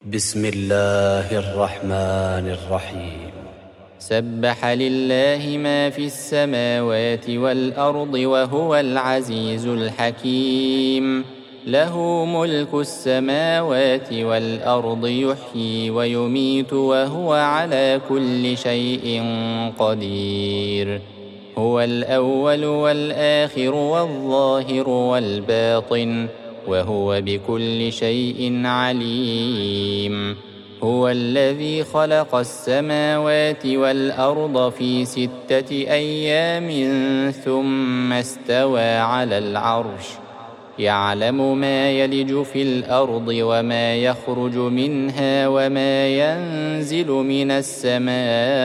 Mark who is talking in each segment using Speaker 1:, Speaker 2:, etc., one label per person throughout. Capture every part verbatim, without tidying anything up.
Speaker 1: بسم الله الرحمن الرحيم.
Speaker 2: سبح لله ما في السماوات والأرض وهو العزيز الحكيم. له ملك السماوات والأرض، يحيي ويميت وهو على كل شيء قدير. هو الأول والآخر والظاهر والباطن، وهو بكل شيء عليم. هو الذي خلق السماوات والأرض في ستة أيام ثم استوى على العرش، يعلم ما يلج في الأرض وما يخرج منها وما ينزل من السماء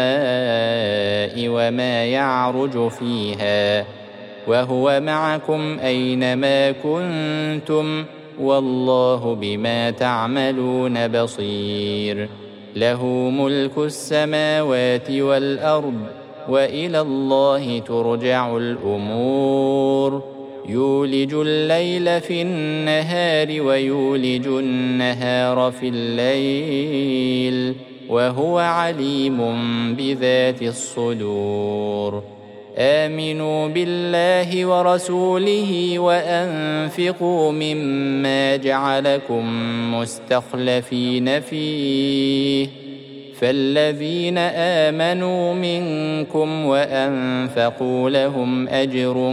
Speaker 2: وما يعرج فيها، وهو معكم أينما كنتم، والله بما تعملون بصير. له ملك السماوات والأرض، وإلى الله ترجع الأمور. يولج الليل في النهار ويولج النهار في الليل، وهو عليم بذات الصدور. آمنوا بالله ورسوله وأنفقوا مما جعلكم مستخلفين فيه، فالذين آمنوا منكم وأنفقوا لهم أجر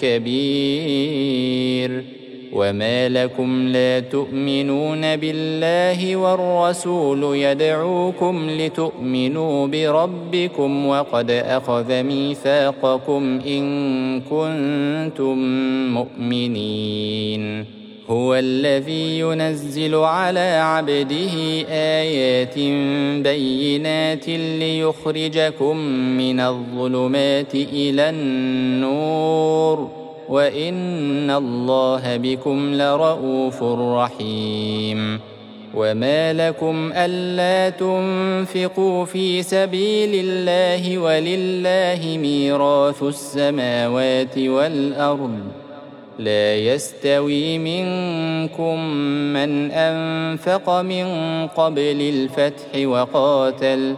Speaker 2: كبير. وما لكم لا تؤمنون بالله والرسول يدعوكم لتؤمنوا بربكم وقد أخذ ميثاقكم إن كنتم مؤمنين. هو الذي ينزل على عبده آيات بينات ليخرجكم من الظلمات إلى النور، وإن الله بكم لرءوف رحيم. وما لكم ألا تنفقوا في سبيل الله ولله ميراث السماوات والأرض، لا يستوي منكم من أنفق من قبل الفتح وقاتل،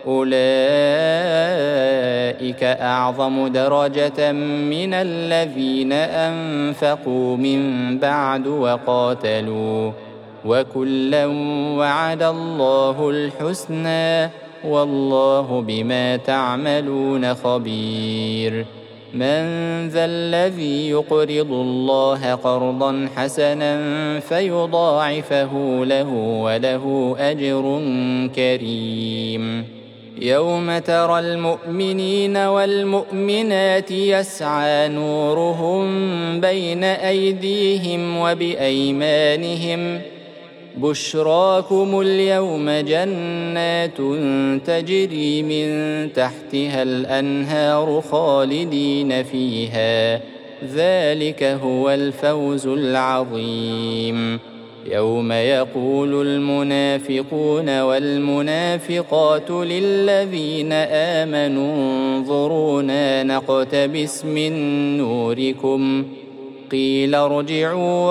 Speaker 2: أولئك أعظم درجة من الذين أنفقوا من بعد وقاتلوا، وكلا وعد الله الحسنى، والله بما تعملون خبير. من ذا الذي يقرض الله قرضا حسنا فيضاعفه له وله أجر كريم؟ يوم ترى المؤمنين والمؤمنات يسعى نورهم بين أيديهم وبأيمانهم، بشراكم اليوم جنات تجري من تحتها الأنهار خالدين فيها، ذلك هو الفوز العظيم. يوم يقول المنافقون والمنافقات للذين آمنوا انظرونا نقتبس من نوركم، قيل ارجعوا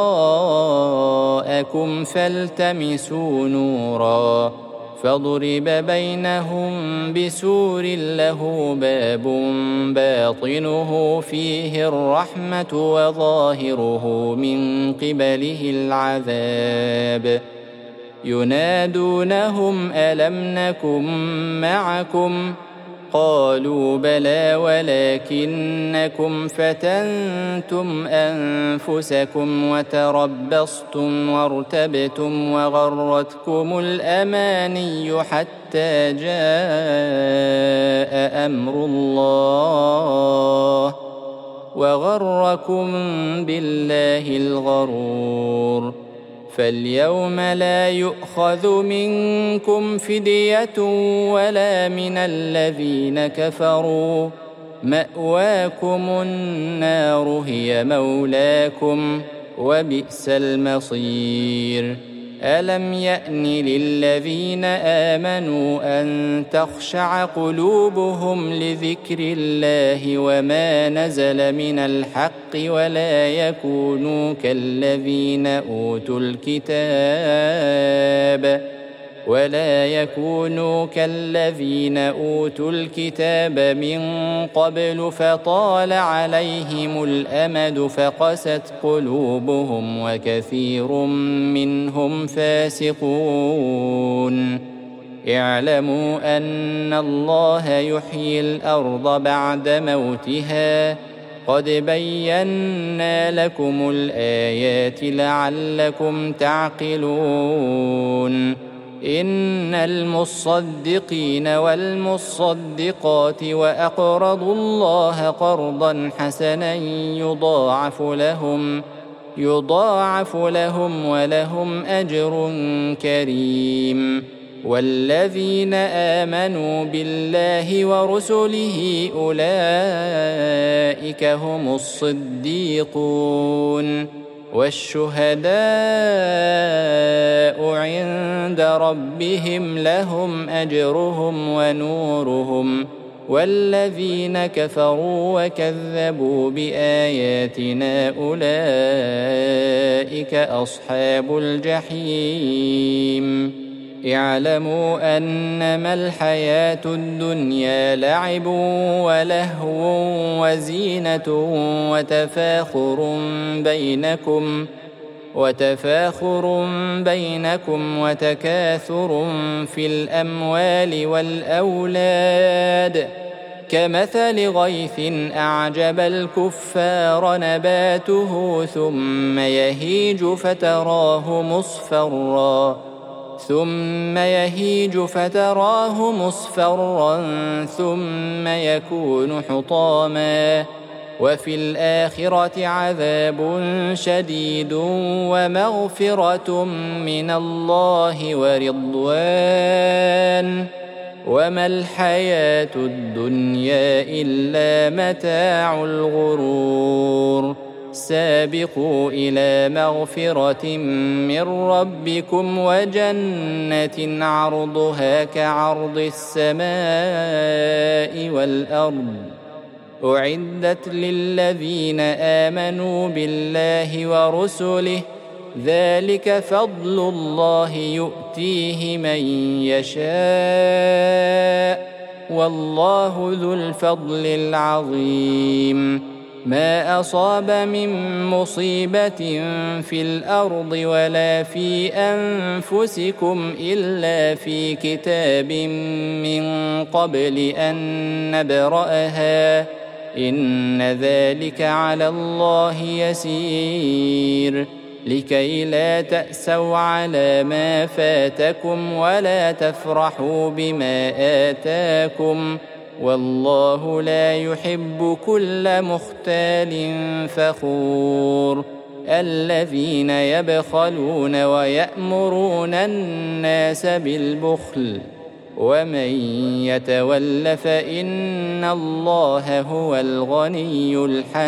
Speaker 2: وراءكم فالتمسوا نورا، فضرب بينهم بسور له باب باطنه فيه الرحمة وظاهره من قبله العذاب. ينادونهم ألم نكن معكم؟ قالوا بلى ولكنكم فتنتم أنفسكم وتربصتم وارتبتم وغرتكم الأماني حتى جاء أمر الله، وغركم بالله الغرور. فاليوم لا يؤخذ منكم فدية ولا من الذين كفروا، مأواكم النار هي مولاكم، وبئس المصير. ألم يأن للذين آمنوا أن تخشع قلوبهم لذكر الله وما نزل من الحق ولا يكونوا كالذين أوتوا الكتاب الكتاب ولا يكونوا كالذين أوتوا الكتاب من قبل فطال عليهم الأمد فقست قلوبهم وكثير منهم فاسقون اعلموا أن الله يحيي الأرض بعد موتها قد بينا لكم الآيات لعلكم تعقلون إن المصدقين والمصدقات وأقرضوا الله قرضا حسنا يضاعف لهم يضاعف لهم ولهم أجر كريم والذين آمنوا بالله ورسله أولئك هم الصديقون والشهداء عند ربهم لهم أجرهم ونورهم والذين كفروا وكذبوا بآياتنا أولئك أصحاب الجحيم اعلموا أنما الحياة الدنيا لعب ولهو وزينة وتفاخر بينكم وتفاخر بينكم وتكاثر في الأموال والأولاد كمثل غيث أعجب الكفار نباته ثم يهيج فتراه مصفرا ثم يهيج فتراه مصفرا ثم يكون حطاما وفي الآخرة عذاب شديد ومغفرة من الله ورضوان وما الحياة الدنيا إلا متاع الغرور سابقوا إلى مغفرة من ربكم وجنة عرضها كعرض السماء والأرض أعدت للذين آمنوا بالله ورسله ذلك فضل الله يؤتيه من يشاء والله ذو الفضل العظيم ما أصاب من مصيبة في الأرض ولا في أنفسكم إلا في كتاب من قبل أن نبرأها إن ذلك على الله يسير لكي لا تأسوا على ما فاتكم ولا تفرحوا بما آتاكم والله لا يحب كل مختال فخور الذين يبخلون ويأمرون الناس بالبخل ومن يتول فإن الله هو الغني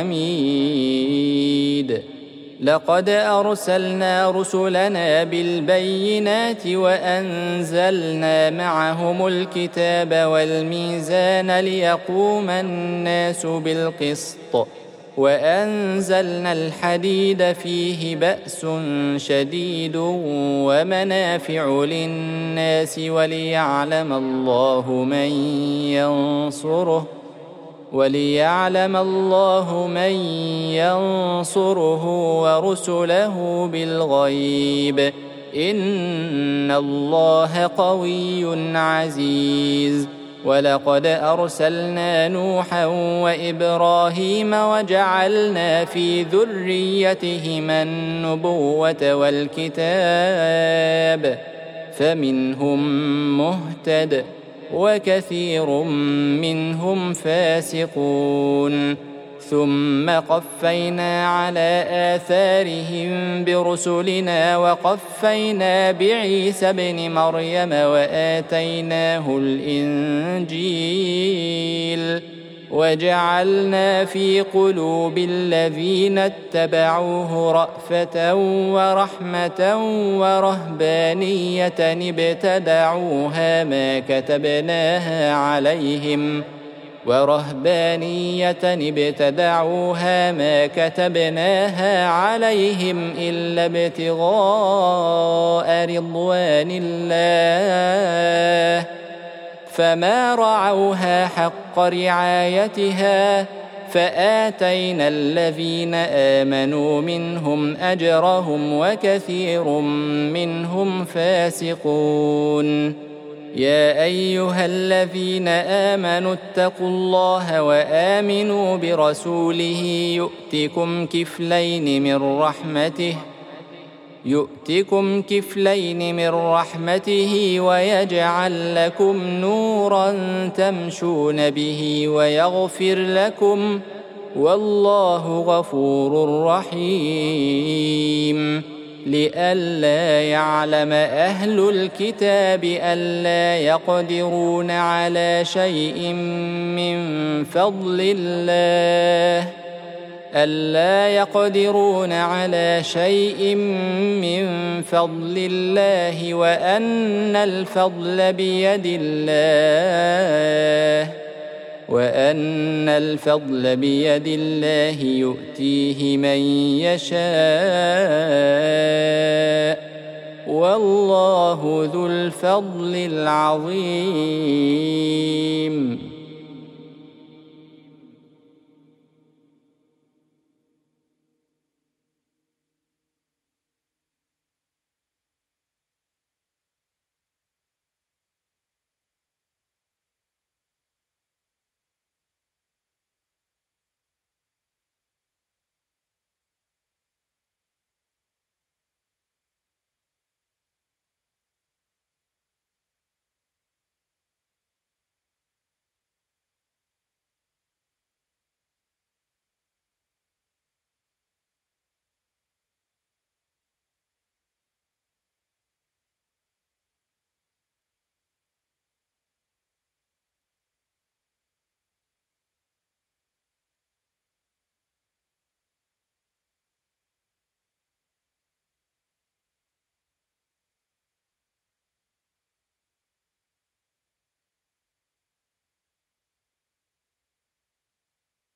Speaker 2: الحميد لقد أرسلنا رسلنا بالبينات وأنزلنا معهم الكتاب والميزان ليقوم الناس بالقسط وأنزلنا الحديد فيه بأس شديد ومنافع للناس وليعلم الله من ينصره وليعلم الله من ينصره ورسله بالغيب إن الله قوي عزيز ولقد أرسلنا نوحا وإبراهيم وجعلنا في ذريتهما النبوة والكتاب فمنهم مهتد وكثير منهم فاسقون ثم قفينا على آثارهم برسلنا وقفينا بعيسى ابن مريم وآتيناه الإنجيل وجعلنا في قلوب الذين اتبعوه رأفة ورحمة ورهبانية ابتدعوها ما كتبناها عليهم ورهبانية ابتدعوها ما كتبناها عليهم إلا ابتغاء رضوان الله فما رعوها حق رعايتها فآتينا الذين آمنوا منهم أجرهم وكثير منهم فاسقون. يا أيها الذين آمنوا اتقوا الله وآمنوا برسوله يؤتكم كفلين من رحمته يؤتكم كفلين من رحمته ويجعل لكم نورا تمشون به ويغفر لكم والله غفور رحيم. لئلا يعلم أهل الكتاب ألا يقدرون على شيء من فضل الله ألا يقدرون على شيء من فضل الله وأن الفضل بيد الله وأن الفضل بيد الله يؤتيه من يشاء والله ذو الفضل العظيم.